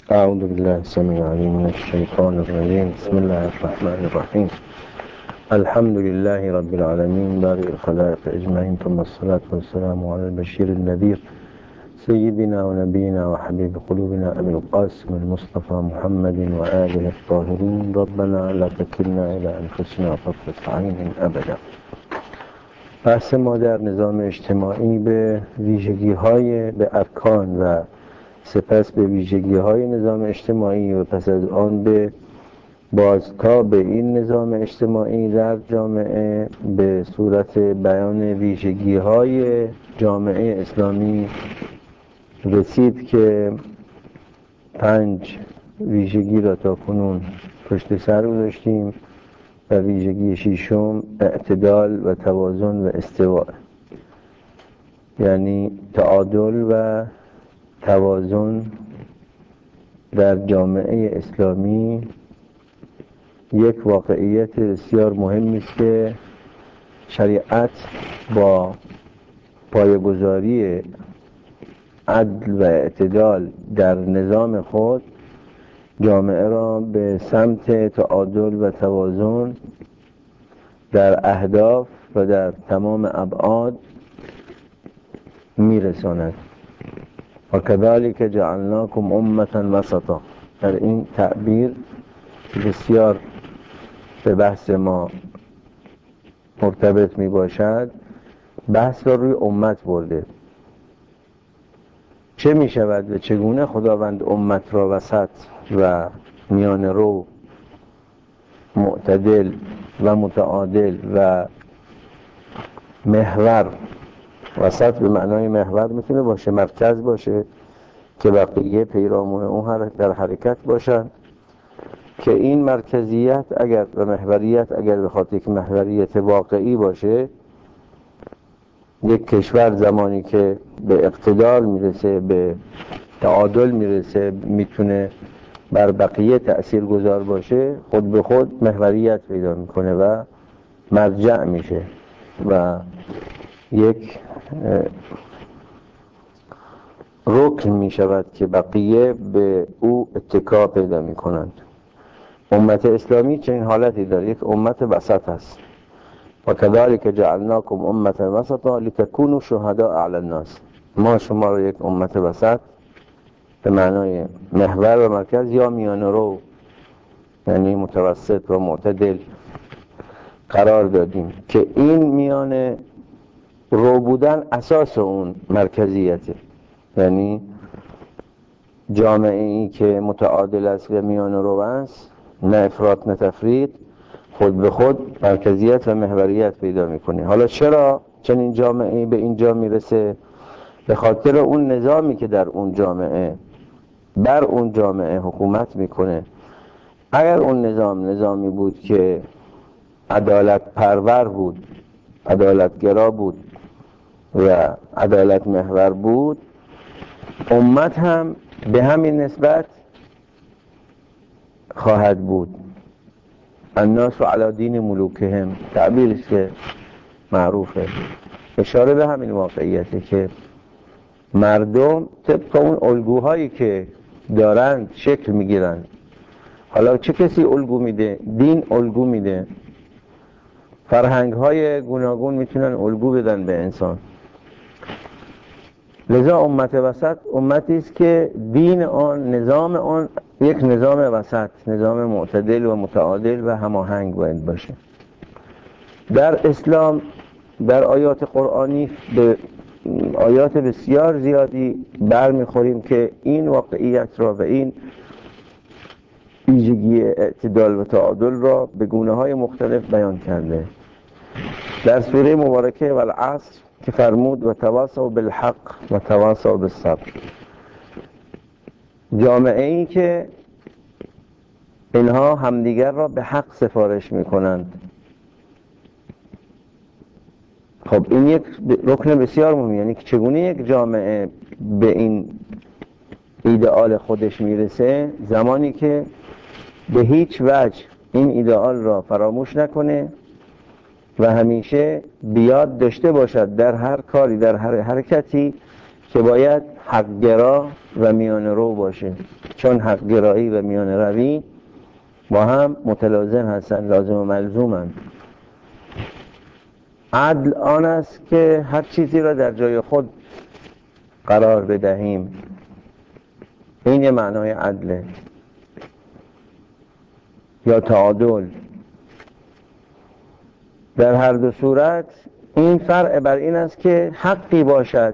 اعوذ بالله السميع العليم من الشيطان الرجيم. بسم الله الرحمن الرحيم. الحمد لله رب العالمين بارئ الخلائق اجمعين، ثم الصلاة والسلام على البشير النذير سيدنا ونبينا وحبيب قلوبنا ابي القاسم المصطفى محمد وآله الطاهرين. ربنا لا تكلنا الى انفسنا طرفة عین ابدا. بحث ما در نظام اجتماعی به ارکان و سپس به ویژگی‌های نظام اجتماعی و پس از آن به بازتاب این نظام اجتماعی در جامعه به صورت بیان ویژگی‌های جامعه اسلامی رسید که 5 ویژگی را تا کنون پشت سر گذاشتیم و ویژگی 6م اعتدال و توازن و استواء، یعنی تعادل و توازن در جامعه اسلامی یک واقعیت بسیار مهمی است که شریعت با پایه‌گذاری عدل و اعتدال در نظام خود جامعه را به سمت تعادل و توازن در اهداف و در تمام ابعاد میرساند. و کذالک جعلناکم امة وسطا. در این تعبیر بسیار به بحث ما مرتبط می باشد، بحث را روی امت برده. چه می شود و چگونه خداوند امت را وسط و میان رو، معتدل و متعادل و محور، وسط به معنای محور میتونه باشه، مرکز باشه که بقیه پیرامون اون در حرکت باشن، که این مرکزیت اگر و محوریت اگر بخواد یک محوریت واقعی باشه، یک کشور زمانی که به اقتدار میرسه، به تعادل میرسه، میتونه بر بقیه تأثیر گذار باشه، خود به خود محوریت پیدا میکنه و مرجع میشه و یک رکن می شود که بقیه به او اتکا پیدا می کنند. امت اسلامی چنین حالتی داره، یک امت وسط است. و کذالک جعلناکم امة وسطا لتکونوا شهداء علی الناس. ما شما رو یک امت وسط به معنای محور و مرکز یا میان رو، یعنی متوسط و معتدل قرار دادیم که این میان رو بودن اساس اون مرکزیته. یعنی جامعه ای که متعادل است و میان رو است، نه افراط نه تفریط، خود به خود مرکزیت و محوریت پیدا میکنه. حالا چرا چنین جامعه به اینجا میرسه؟ به خاطر اون نظامی که در اون جامعه بر اون جامعه حکومت میکنه. اگر اون نظامی بود که عدالت پرور بود، عدالتگرا بود و عدالت محور بود، امت هم به همین نسبت خواهد بود. الناس علی دین ملوکهم، تعبیرش که معروفه، اشاره به همین واقعیته که مردم طبق اون الگوهایی که دارند شکل میگیرن. حالا چه کسی الگو میده؟ دین الگو میده، فرهنگ های گوناگون میتونن الگو بدن به انسان. لذا امت وسط امتی است که دین آن، نظام آن یک نظام وسط، نظام معتدل و متعادل و هماهنگ باید باشه. در اسلام در آیات قرآنی به آیات بسیار زیادی برمیخوریم که این واقعیت را و این ویژگی اعتدال و تعادل را به گونه‌های مختلف بیان کرده. در سوره مبارکه والعصر که فرمود و تواصوا بالحق و تواصوا بالصبر، جامعه ای که اینها همدیگر را به حق سفارش میکنند. خب این یک رکن بسیار مهمه، یعنی که چگونه یک جامعه به این ایدئال خودش میرسه؟ زمانی که به هیچ وجه این ایدئال را فراموش نکنه و همیشه بیاد داشته باشد در هر کاری، در هر حرکتی، که باید حق‌گرا و میانه رو باشه، چون حق گرایی و میانه روی با هم متلازم هستن، لازم و ملزومن. عدل آن است که هر چیزی را در جای خود قرار بدهیم، این یه معنای عدله. یا تعادل. در هر دو صورت این فرع بر این است که حقی باشد،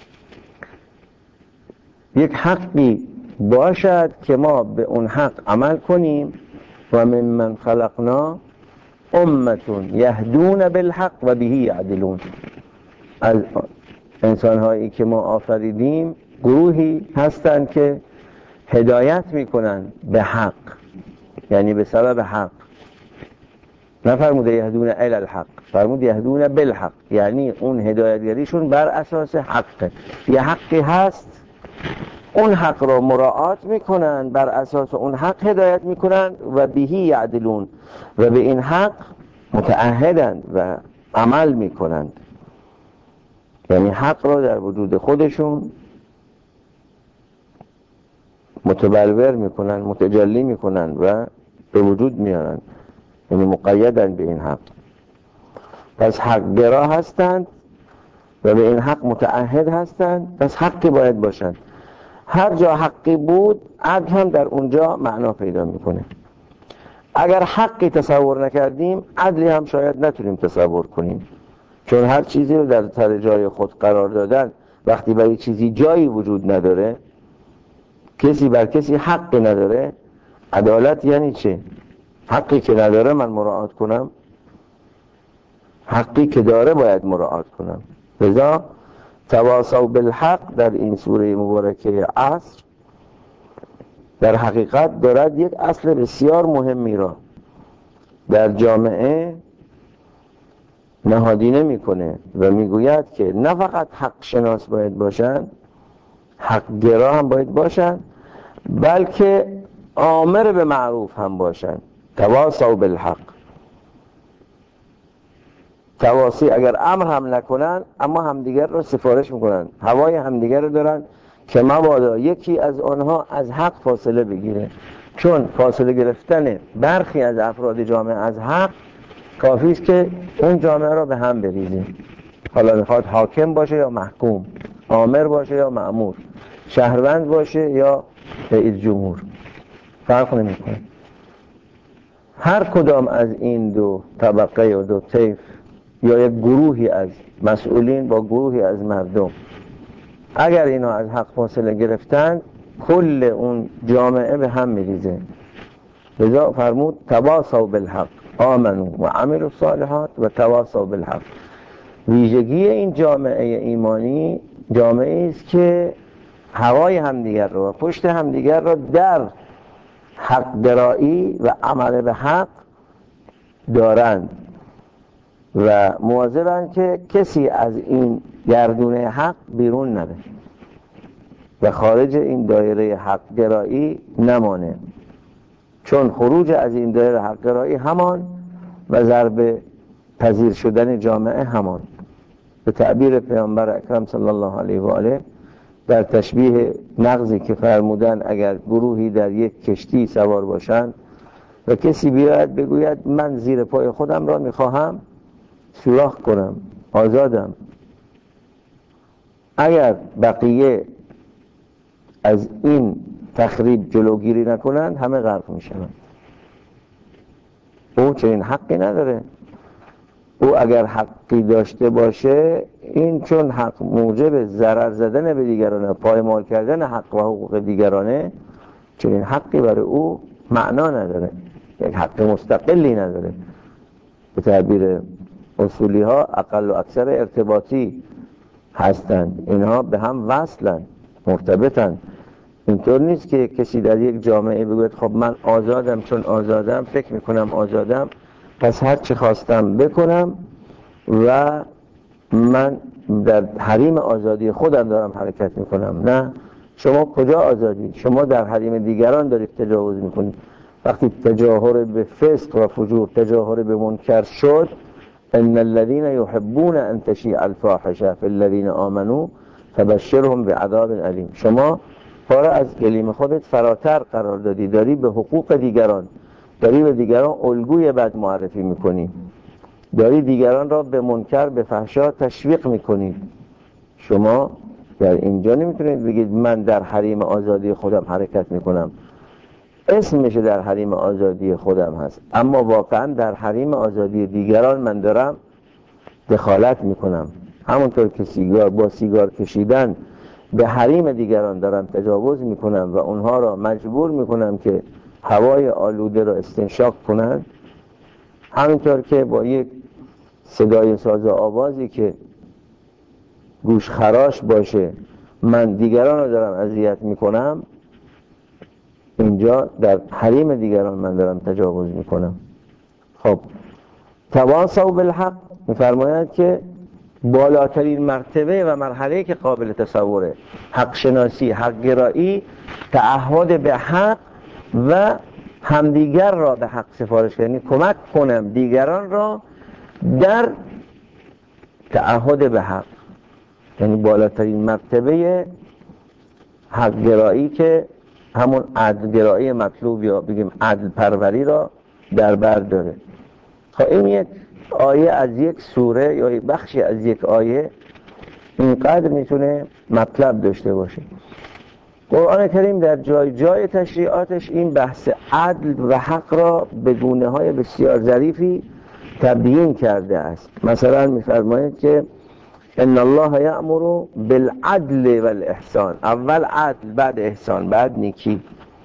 یک حقی باشد که ما به اون حق عمل کنیم. و ممن خلقنا امتون یهدون بالحق و به یعدلون. از انسان‌هایی که ما آفریدیم گروهی هستند که هدایت میکنن به حق، یعنی به سبب حق. نفرموده یهدون الی الحق، فرمود یهدون بالحق، یعنی اون هدایتگریشون بر اساس حقه. یه حقی هست، اون حق را مراعات میکنن، بر اساس اون حق هدایت میکنن و بهی یعدلون، و به این حق متعهدند و عمل میکنند. یعنی حق را در وجود خودشون متبلور میکنن، متجلی میکنن و به وجود میارن، یعنی مقیدن به این حق. پس حق گرا هستند و به این حق متعهد هستند، پس حقی باید باشند. هر جا حقی بود عدل هم در اونجا معنا پیدا میکنه. اگر حقی تصور نکردیم عدلی هم شاید نتونیم تصور کنیم، چون هر چیزی رو در سر جای خود قرار دادن، وقتی برای چیزی جایی وجود نداره، کسی بر کسی حقی نداره، عدالت یعنی چه؟ حقی که نداره من مراعات کنم، حقی که داره باید مراعات کنم. لذا تواصوا بالحق در این سوره مبارکه عصر در حقیقت دارد یک اصل بسیار مهمی را در جامعه نهادینه میکنه و میگوید که نه فقط حق شناس باید باشن، حق گرا هم باید باشن، بلکه آمر به معروف هم باشن. تواصوا بالحق. تواصی اگر امر هم نکنن اما همدیگر رو سفارش میکنن، هوای همدیگر رو دارن که مبادا یکی از آنها از حق فاصله بگیره، چون فاصله گرفتن برخی از افراد جامعه از حق کافی است که اون جامعه رو به هم بریزه. حالا میخواد حاکم باشه یا محکوم، آمر باشه یا مأمور، شهروند باشه یا رئیس جمهور، فرق نمیکنه. هر کدام از این دو طبقه و دو طیف یا یک گروهی از مسئولین با گروهی از مردم اگر اینا از حق فاصله گرفتن، کل اون جامعه به هم میریزه. لذا فرمود تواصوا بالحق آمنوا و عملوا الصالحات و تواصوا بالحق. ویژگی این جامعه ایمانی جامعه است که هوای همدیگر رو و پشت همدیگر رو در حق گرایی و عمل به حق دارند و مواظبند که کسی از این گردونه حق بیرون نره و خارج این دایره حق گرایی نمانه، چون خروج از این دایره حق گرایی همان و ضرب پذیر شدن جامعه همان. به تعبیر پیامبر اکرم صلی الله علیه و آله در تشبیه نغزی که فرمودن اگر گروهی در یک کشتی سوار باشند و کسی بیاید بگوید من زیر پای خودم را میخواهم سوراخ کنم، آزادم، اگر بقیه از این تخریب جلوگیری نکنند همه غرق میشوند. او چنین حقی نداره. او اگر حقی داشته باشه، این چون حق موجب ضرر زدن به دیگرانه، پایمال کردن حق و حقوق دیگرانه، چنین حقی برای او معنا نداره، یک حق مستقلی نداره. به تعبیر اصولی ها اقل و اکثر ارتباطی هستند، اینها به هم وصلند، مرتبطند. اینطور نیست که کسی در یک جامعه بگوید خب من آزادم، چون آزادم فکر میکنم آزادم پس هر چی خواستم بکنم و من در حریم آزادی خودم دارم حرکت میکنم. نه، شما کجا آزادی؟ شما در حریم دیگران دارید تجاوز میکنید. وقتی تجاهر به فسق و فجور، تجاهر به منکر شد، ان الذين يحبون ان تشيع الفاحشه في الذين آمنوا فبشرهم بعذاب الیم. شما پا را از گلیم خودت فراتر قرار دادی، داری به حقوق دیگران، داری به دیگران الگوی بد معرفی میکنی، داری دیگران را به منکر به فحشا تشویق میکنی. شما در اینجا نمیتونید بگید من در حریم آزادی خودم حرکت میکنم. اسمش در حریم آزادی خودم هست، اما واقعا در حریم آزادی دیگران من دارم دخالت میکنم. همونطور که با سیگار کشیدن به حریم دیگران دارم تجاوز میکنم و اونها را مجبور میکنم که هوای آلوده را استنشاق کنن، همینطور که با یک صدای ساز و آوازی که گوش خراش باشه من دیگران را دارم اذیت میکنم، اینجا در حریم دیگران من دارم تجاوز میکنم. خب تواصوا بالحق میفرماید که بالاترین مرتبه و مرحله که قابل تصوره، حق شناسی، حق گرایی، تعهد به حق و همدیگر را به حق سفارش کنم، یعنی کمک کنم دیگران را در تعهد به حق، یعنی بالاترین مرتبه حق گرایی که همون عدل گرایی مطلوب یا بگیم عدل پروری را در بر داره. خب این یک آیه از یک سوره یا بخشی از یک آیه اینقدر میتونه مطلب داشته باشه. قرآن کریم در جای جای تشریعاتش این بحث عدل و حق را به گونه‌های بسیار ظریفی تبیین کرده است. مثلا میفرماید که ان الله یأمر بالعدل والاحسان، اول عدل بعد احسان بعد نیکی،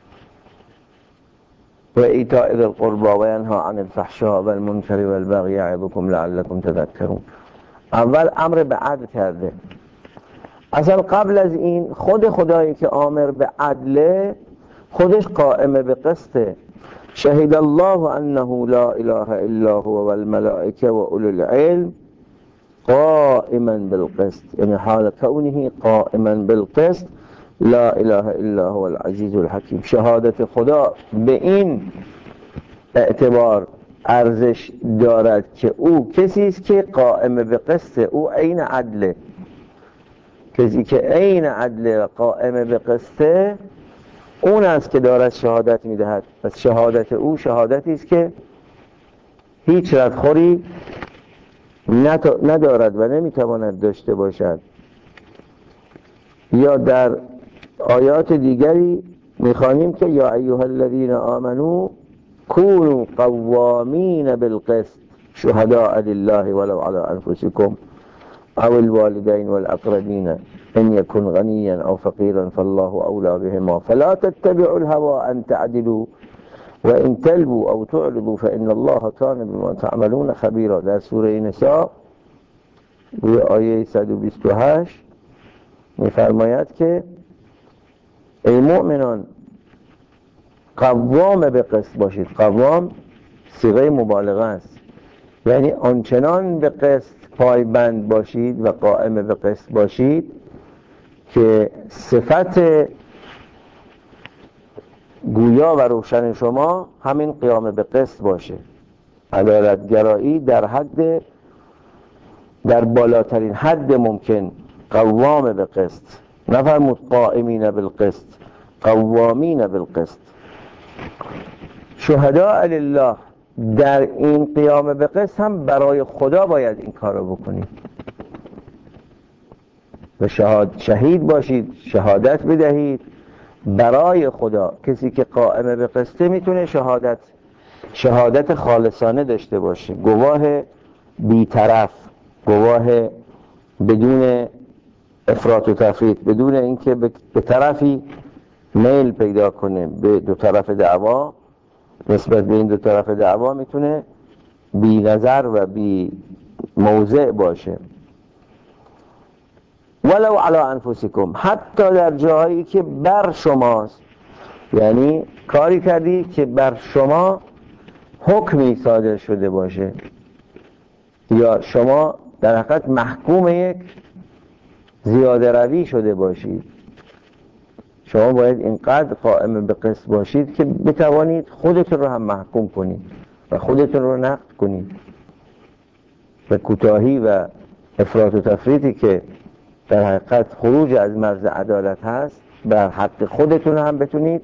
و ایتاء ذی القربى و ینهی عن الفحشاء والمنکر والبغی یعظکم لعلکم تذکرون. اول امر به عدل کرده. اصلا قبل از این خود خدایی که آمر به عدله خودش قائم به قسطه. شهد الله انه لا اله الا هو والملائکه و اولو العلم قائما بالقسط، یعنی حال کونه قائما بالقسط لا اله الا هو العزیز الحکیم. شهادت خدا به این اعتبار ارزش دارد که او کسی است که قائم به قسط، او عین عدله. کسی که عین عدله و قائم به قسط اون است که دارد شهادت میدهد. پس شهادت او شهادتی است که هیچ ردخوری ندارد و نمیتواند داشته باشد. یا در آیات دیگری میخوانیم که یا ایها الذین آمنوا کونوا قوامین بالقسط شهداء لله ولو علی انفسکم او الوالدین والاقربین ان یکن غنیا او فقیرا فالله اولی بهما فلا تتبعوا الهوى ان تعدلوا و ان تلبوا او تعرضوا فان الله کان بما تعملون خبیرا. در سوره نساء روی آیه 128 میفرماید که ای مؤمنان قوام به قسط باشید. قوام صیغه مبالغه است، یعنی آنچنان به قسط پایبند باشید و قائم به قسط باشید که صفت گویا و روشن شما همین قیام به قسط باشه. عدالتگرایی در بالاترین حد ممکن قوام به قسط، نفرمود قائمین بالقسط، قوامین بالقسط. شهداء لله، در این قیام به قسط هم برای خدا باید این کار رو بکنید و شهید باشید، شهادت بدهید برای خدا. کسی که قائم به قسطه میتونه شهادت خالصانه داشته باشه، گواه بی‌طرف، گواه بدون افراط و تفریط، بدون اینکه به طرفی میل پیدا کنه به دو طرف دعوا. نسبت به این دو طرف دعوا میتونه بی نظر و بی موضع باشه. ولو علی انفسکم، حتی در جاهایی که بر شماست، یعنی کاری کردی که بر شما حکمی صادر شده باشه یا شما در حقیقت محکوم یک زیاده روی شده باشید، شما باید اینقدر قائم به قسط باشید که بتوانید خودتون رو هم محکوم کنید و خودتون رو نقد کنید و کوتاهی و افراط و تفریطی که در حقیقت خروج از مرز عدالت هست بر حق خودتون هم بتونید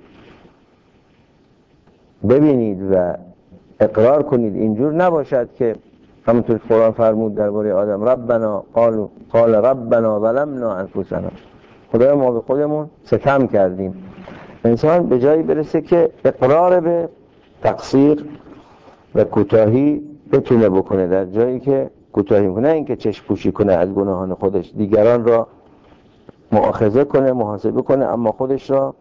ببینید و اقرار کنید. اینجور نباشد که همونطور که قرآن فرمود درباره آدم ربنا قال ربنا ظلمنا انفسنا، خدای ما به خودمون ستم کردیم. انسان به جایی برسه که اقرار به تقصیر و کوتاهی بتونه بکنه، در جایی که کوتاهی میکنه، نه اینکه چشم پوشی کنه از گناهان خودش، دیگران را مؤاخذه کنه، محاسبه کنه، اما خودش را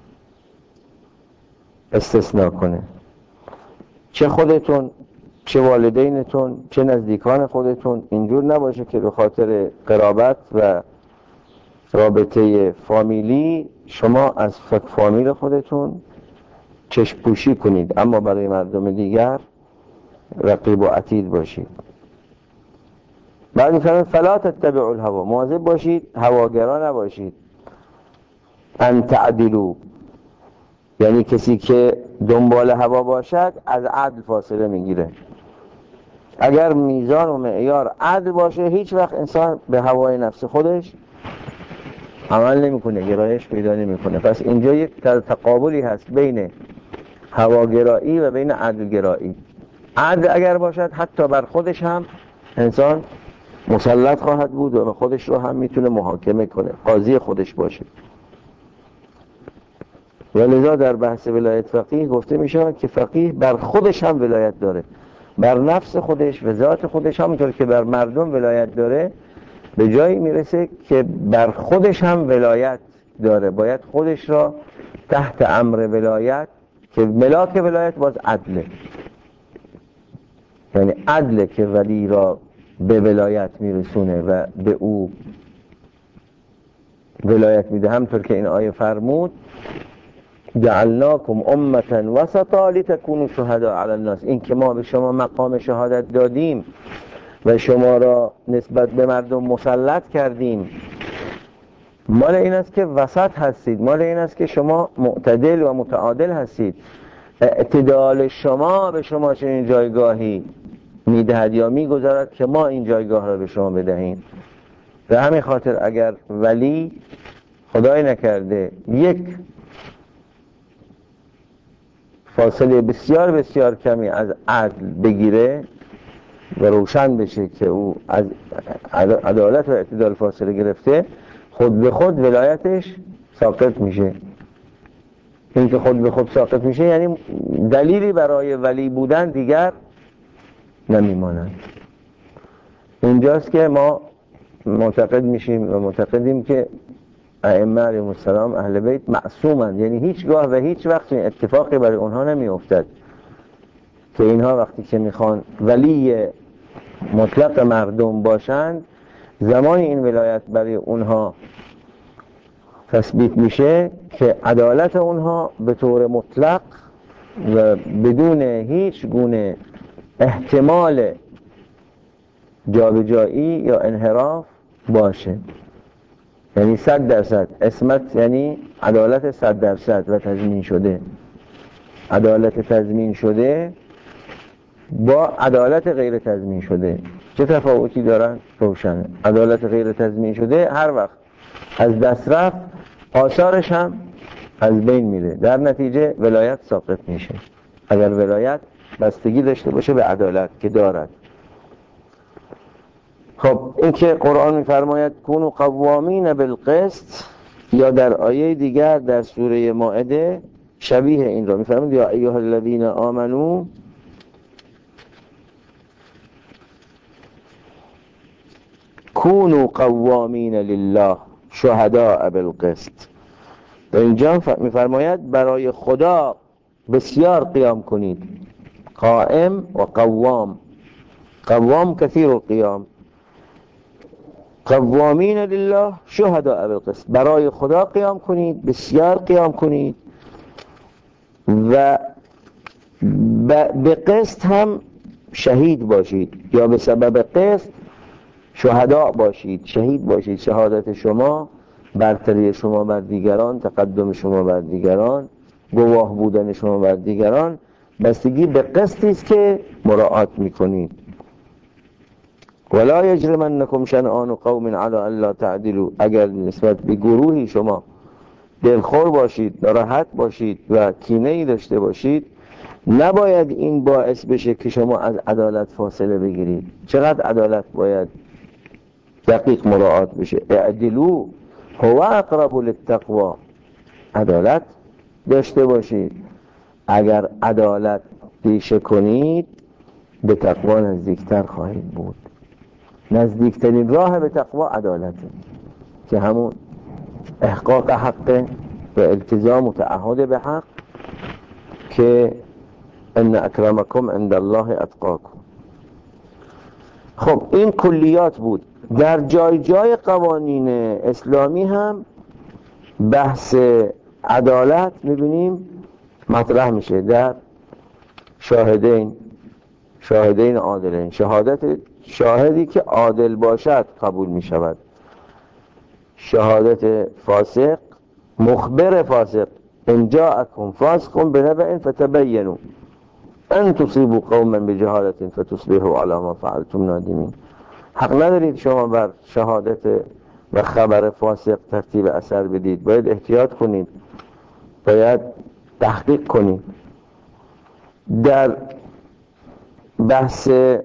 استثناء کنه. چه خودتون، چه والدینتون، چه نزدیکان خودتون، اینجور نباشه که به خاطر قرابت و رابطه فامیلی شما از فامیل خودتون چشم پوشی کنید، اما برای مردم دیگر رقیب و عتید باشید. بعد میفرماید فلا تتبعوا الهوا، مواظب باشید هواگرا نباشید. ان تعدلوا، یعنی کسی که دنبال هوا باشد از عدل فاصله میگیره. اگر میزان و معیار عدل باشه، هیچ وقت انسان به هوای نفس خودش عمل نمیکنه، گرایش پیدا نمیکنه. پس اینجا یک تقابلی هست بین هواگرایی و بین عدلگرایی. عدل اگر باشد حتی بر خودش هم انسان مسلط خواهد بود و خودش رو هم میتونه محاکمه کنه، قاضی خودش باشه. ولذا در بحث ولایت فقیه گفته میشه که فقیه بر خودش هم ولایت داره، بر نفس خودش و ذات خودش، همونطور که بر مردم ولایت داره، به جایی میرسه که بر خودش هم ولایت داره. باید خودش را تحت امر ولایت، که ملاک ولایت باز عدله، یعنی عدله که ولی را به ولایت میرسونه و به او ولایت میده. همطور که این آیه فرمود جعلناکم امة وسطا لتکونوا شهداء علی الناس، این که ما به شما مقام شهادت دادیم و شما را نسبت به مردم مسلط کردیم، مال این است که وسط هستید، مال این است که شما معتدل و متعادل هستید. اعتدال شما به شما چنین جایگاهی میدهد یا میگذارد که ما این جایگاه را به شما بدهیم. به همین خاطر اگر ولی خدای نکرده یک فاصله بسیار بسیار کمی از عدل بگیره و روشن بشه که او از عدالت و اعتدال فاصله گرفته، خود به خود ولایتش ساقط میشه. این که خود به خود ساقط میشه یعنی دلیلی برای ولی بودن دیگر نمیماند. اینجاست که ما معتقد میشیم و معتقدیم که ائمه علیهم السلام اهل بیت معصومند، یعنی هیچگاه و هیچ وقت این اتفاقی برای اونها نمیافتد که اینها وقتی که میخوان ولی مطلق مردم باشند، زمانی این ولایت برای اونها تثبیت میشه که عدالت اونها به طور مطلق و بدون هیچ گونه احتمال جابجایی یا انحراف باشه. یعنی 100% عصمت، یعنی عدالت 100% و تضمین شده. عدالت تضمین شده با عدالت غیر تضمین شده چه تفاوتی دارن؟ روشنه. عدالت غیر تضمین شده هر وقت از دست رفت آثارش هم از بین میره، در نتیجه ولایت ساقط میشه. اگر ولایت بستگی داشته باشه به عدالت که دارد. خب این که قرآن میفرماید کونوا قوامین بالقسط، یا در آیه دیگر در سوره مائده شبیه این را میفرماید یا ایها الذین آمنو کونوا قوامین لله شهداء بالقسط. در اینجا میفرماید برای خدا بسیار قیام کنید. قائم و قوام، قوام کثیر القیام، قوامین لله شهداء بالقسط، برای خدا قیام کنید، بسیار قیام کنید و به قسط هم شهید باشید، یا به سبب قسط شهدا باشید، شهید باشید. شهادت شما، برتری شما بر دیگران، تقدم شما بر دیگران، گواه بودن شما بر دیگران بستگی به قسطی است که مراعات میکنید. ولا یجرمنکم شنآن قوم علی الا تعدلوا، اگر نسبت به گروهی شما دلخور باشید، ناراحت باشید و کینه‌ای داشته باشید، نباید این باعث بشه که شما از عدالت فاصله بگیرید. چقدر عدالت باید دقیق مراعات بشه. اعدلوا هو اقرب للتقوی. عدالت داشته باشید. اگر عدالت پیشه کنید به تقوی نزدیکتر خواهید بود. نزدیکترین راه به تقوی عدالته که همون احقاق حق و التزام و تعهد به حق، که ان اکرمکم عند الله اتقاکم. خب این کلیات بود. در جای جای قوانین اسلامی هم بحث عدالت میبینیم مطرح میشه. در شاهدین عادلین، شهادت شاهدی که عادل باشد قبول میشود. شهادت فاسق، مخبر فاسق، ان جاءکم فاسق بنبأ فتبینوا ان تصیبوا قوما بجهالة فتصبحوا علی ما فعلتم نادمین. حق ندارید شما بر شهادت و خبر فاسق ترتیب اثر بدید. باید احتیاط کنید، باید تحقیق کنید. در بحث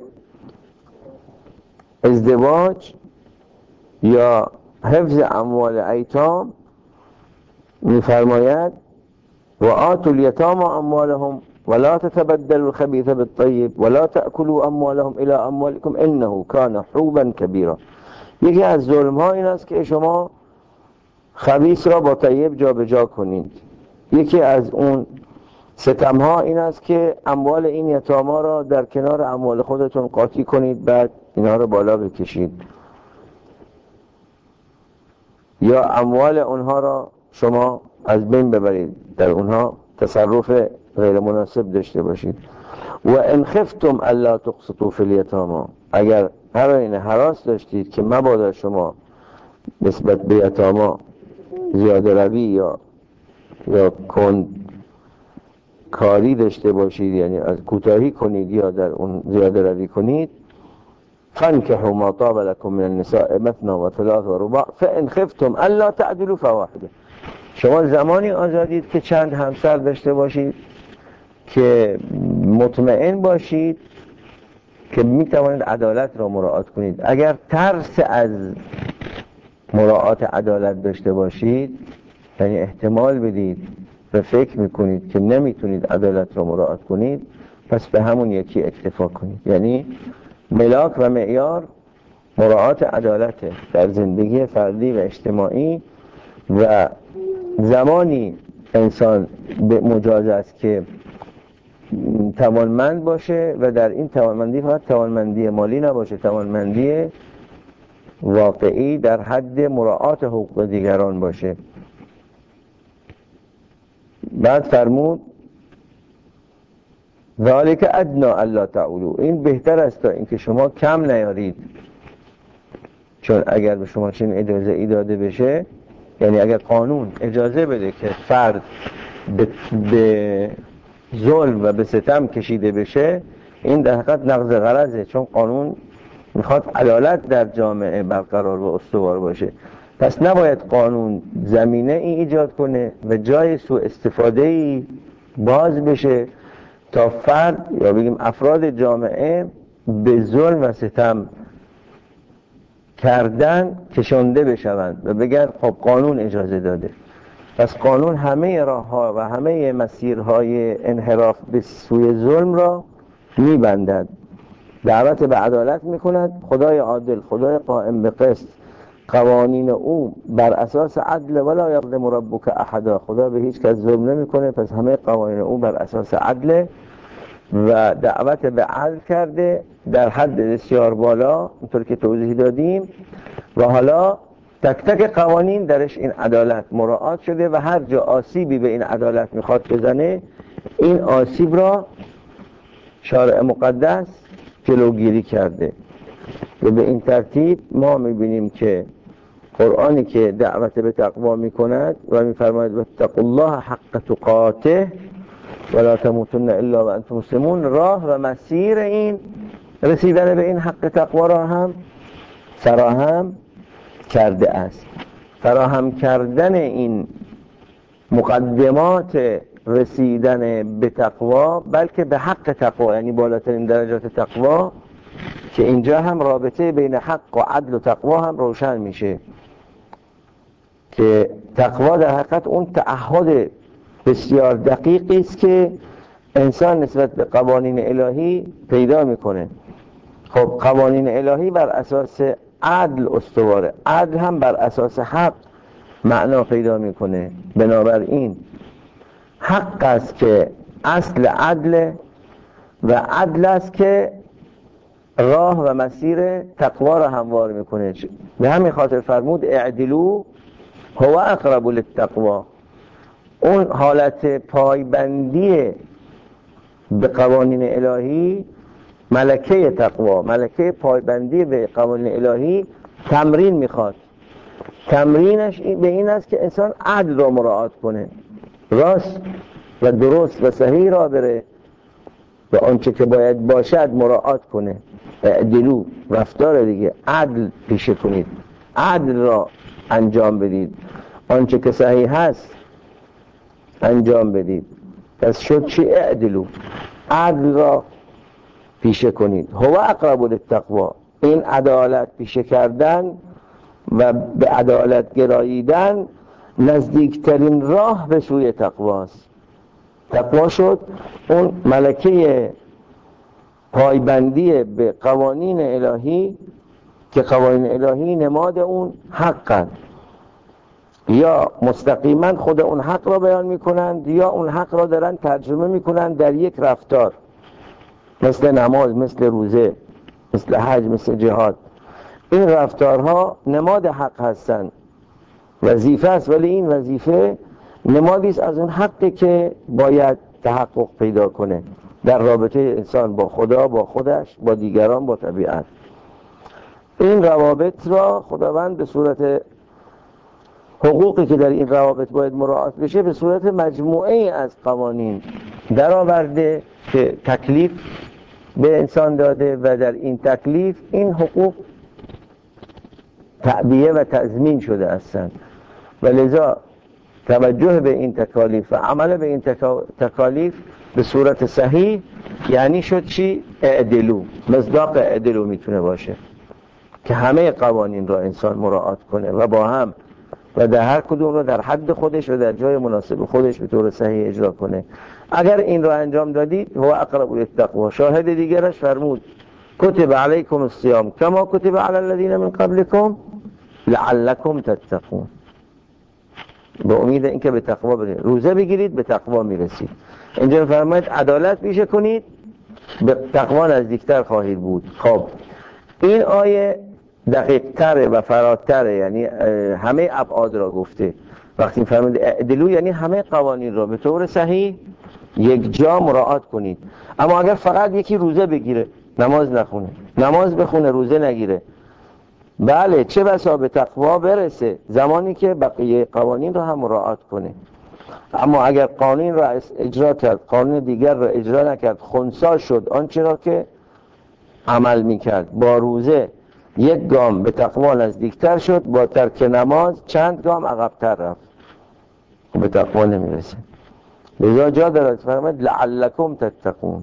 ازدواج یا حفظ اموال ایتام می‌فرماید و آتوا الیتامی اموالهم ولا تتبدلوا الخبیث بالطیب ولا تأکلوا اموالهم الی اموالکم انه کان حوبا کبیرا. یکی از ظلم ها این است که شما خبیث را با طیب جا به جا کنید. یکی از اون ستم ها این است که اموال این یتاما را در کنار اموال خودتون قاطی کنید، بعد اینا را بالا بکشید، یا اموال اونها را شما از بین ببرید، در اونها تصرف غیر مناسب داشته باشید. و ان خفتم الا تقسطوا فی الیتاما، اگر هراس داشتید که مبادا شما نسبت به یتاما زیاده روی یا کاری داشته باشید، یعنی از کوتاهی کنید یا در اون زیاده روی کنید، فانکحوا ما طاب لكم من النساء مثنى و ثلاث و رباع فان خفتم الا تعدلوا فواحده. شما زمانی آزادید که چند همسر داشته باشید که مطمئن باشید که میتوانید عدالت را مراعات کنید. اگر ترس از مراعات عدالت داشته باشید، یعنی احتمال بدید و فکر میکنید که نمیتونید عدالت را مراعات کنید، پس به همون یکی اکتفا کنید. یعنی ملاک و معیار مراعات عدالته در زندگی فردی و اجتماعی، و زمانی انسان به مجاز است که توانمند باشه و در این توانمندی فقط توانمندی مالی نباشه، توانمندی واقعی در حد مراعات حقوق دیگران باشه. بعد فرمود ذالک ادنا الا تعولوا، این بهتر است تا اینکه شما کم نیارید. چون اگر به شما چنین اجازه ای داده بشه، یعنی اگر قانون اجازه بده که فرد به ظلم و به ستم کشیده بشه، این در حقیقت نقض غرضه، چون قانون میخواد عدالت در جامعه برقرار و استوار باشه. پس نباید قانون زمینه ای ایجاد کنه و جای سوء استفاده ای باز بشه تا فرد یا بگیم افراد جامعه به ظلم و ستم کردن کشانده بشوند و بگن خب قانون اجازه داده. پس قانون همه راه‌ها و همه مسیرهای انحراف به سوی ظلم را میبندد، دعوت به عدالت میکند. خدای عادل، خدای قائم به قسط، قوانین او بر اساس عدل، ولا یظلم ربک احدا، خدا به هیچ کس ظلم نمیکنه، پس همه قوانین او بر اساس عدل و دعوت به عدل کرده در حد بسیار بالا، اونطور که توضیح دادیم. و حالا تک تک قوانین درش این عدالت مراعات شده و هر جا آسیبی به این عدالت میخواد بزنه، این آسیب را شارع مقدس جلوگیری کرده. و به این ترتیب ما میبینیم که قرآنی که دعوت به تقوا میکند و میفرماید واتقوا الله حق تقاته ولا تموتن الا وانتم مسلمون، راه و مسیر این رسیدن به این حق تقوا را هم فراهم کرده است. فراهم کردن این مقدمات رسیدن به تقوا، بلکه به حق تقوا، یعنی بالاترین درجات تقوا، که اینجا هم رابطه بین حق و عدل و تقوا هم روشن میشه که تقوا در حقیقت اون تعهد بسیار دقیقی است که انسان نسبت به قوانین الهی پیدا میکنه. خب قوانین الهی بر اساس عدل استواره، عدل هم بر اساس حق معنا پیدا میکنه. بنابراین حق است که اصل عدل و عدل است که راه و مسیر تقوا را هموار میکنه. به همین خاطر فرمود اعدلو هو اقرب للتقوا. اون حالت پایبندی به قوانین الهی ملکه تقوا، ملکه پایبندی به قوانین الهی تمرین میخواد. تمرینش به این است که انسان عدل را مراعات کنه، راست و درست و صحیح را بره و آنچه که باید باشد مراعات کنه. اعدلو رفتار دیگه، عدل پیشه کنید، عدل را انجام بدید، آنچه که صحیح هست انجام بدید. پس شد چی؟ اعدلو، عدل را پیشه کنید. هو اقرب للتقوا، این عدالت پیشه کردن و به عدالت گراییدن نزدیکترین راه به سوی تقواست. تقوا شد اون ملکه پایبندی به قوانین الهی که قوانین الهی نماد اون حقن، یا مستقیما خود اون حق را بیان میکنند یا اون حق را دارن ترجمه میکنند در یک رفتار، مثل نماز، مثل روزه، مثل حج، مثل جهاد. این رفتارها نماد حق هستند، وظیفه است، ولی این وظیفه نمادی است از اون حقی که باید تحقق پیدا کنه در رابطه انسان با خدا، با خودش، با دیگران، با طبیعت. این روابط را خداوند به صورت حقوقی که در این روابط باید مراعات بشه به صورت مجموعه از قوانین در آورده که تکلیف به انسان داده و در این تکلیف این حقوق تعبیه و تضمین شده هستند و لذا توجه به این تکالیف و عمل به این تکالیف به صورت صحیح یعنی شد چی؟ اعدلو. مصداق اعدلو میتونه باشه که همه قوانین را انسان مراعات کنه و با هم و در هر کدوم را در حد خودش و در جای مناسب خودش به طور صحیح اجرا کنه. اگر این را انجام دادید هو اقرب للتقوا. شاهد دیگرش فرمود کتب علیکم الصیام کما کتب علی الذین من قبلکم لعلکم تتقون. به امید اینکه به تقوا برسید، روزه بگیرید به تقوا میرسید. اینجا فرماید عدالت پیشه کنید به تقوا نزدیکتر خواهید بود. خب این آیه دقیق تره و فراتره، یعنی همه ابعاد را گفته. وقتی فرمود اعدلو یعنی همه قوانین را به طور صحیح یک جا مراعات کنید. اما اگر فقط یکی روزه بگیره نماز نخونه، نماز بخونه روزه نگیره، بله چه بسا به تقوا برسه زمانی که بقیه قوانین را هم مراعات کنه. اما اگر قانون را اجرا کرد، قانون دیگر را اجرا نکرد، خنثی شد آنچه را که عمل میکرد، با روزه یک گام به تقوا نزدیکتر شد، با ترک نماز چند گام عقب‌تر رفت، به تقوا نمیرسه. لذا جا دارد فرمود لعلکم تتقون.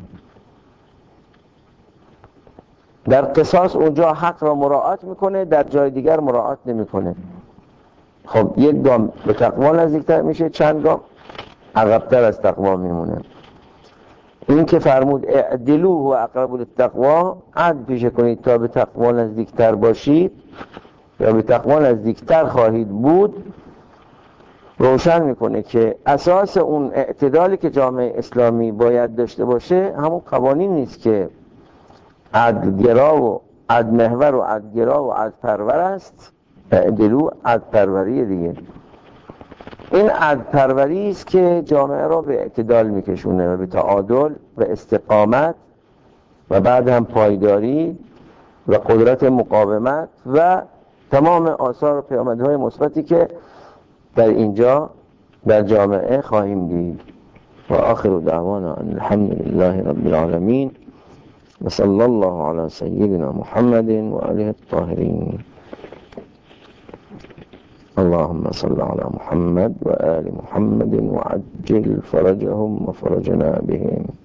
در قصاص اونجا حق را مراعات میکنه، در جای دیگر مراعات نمیکنه. خب یک گام به تقوا نزدیکتر میشه، چند گام عقب‌تر از تقوا میمونه. این که فرمود اعدلو و اقرب للتقوا، عدل پیشه کنید تا به تقوا نزدیکتر باشید یا به تقوا نزدیکتر خواهید بود، روشن میکنه که اساس اون اعتدالی که جامعه اسلامی باید داشته باشه همون قوانین نیست که عدلگرا و عدلمحور و عدلگرا و عدلپرور است. اعدلو عدلپروری دیگه. این عدلپروری است که جامعه را به اعتدال میکشونه و به تعادل و استقامت و بعد هم پایداری و قدرت مقاومت و تمام آثار و پیامدهای مثبتی که در اینجا در جامعه خواهیم دید. و آخر دعوانا الحمد لله رب العالمین و صلی الله علی سیدنا محمد و آله الطاهرین. اللهم صل على محمد وآل محمد وعجل فرجهم وفرجنا بهم.